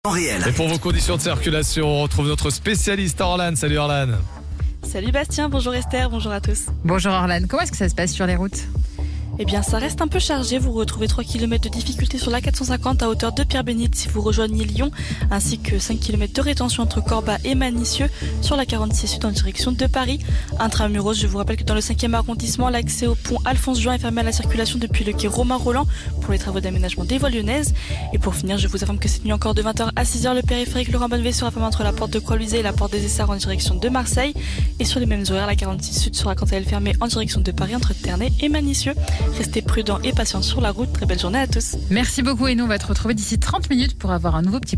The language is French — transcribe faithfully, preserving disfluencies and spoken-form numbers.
En réel. Et pour vos conditions de circulation, on retrouve notre spécialiste Orlan. Salut Orlan. Salut Bastien, bonjour Esther, bonjour à tous. Bonjour Orlan, comment est-ce que ça se passe sur les routes ? Eh bien, ça reste un peu chargé. Vous retrouvez trois kilomètres de difficulté sur l'A quatre cent cinquante à hauteur de Pierre-Bénite si vous rejoignez Lyon, ainsi que cinq kilomètres de rétention entre Corba et Manicieux sur la quarante-six sud en direction de Paris. Intramuros, je vous rappelle que dans le cinquième arrondissement, l'accès au pont Alphonse-Juin est fermé à la circulation depuis le quai Romain-Roland pour les travaux d'aménagement des voies lyonnaises. Et pour finir, je vous informe que cette nuit encore de vingt heures à six heures, le périphérique Laurent Bonnevet sera fermé entre la porte de Croix-Luisée et la porte des Essarts en direction de Marseille. Et sur les mêmes horaires, la quarante-six sud sera quant à elle fermée en direction de Paris entre Ternay et Manicieux. Restez prudents et patience sur la route. Très belle journée à tous. Merci beaucoup et nous on va te retrouver d'ici trente minutes pour avoir un nouveau petit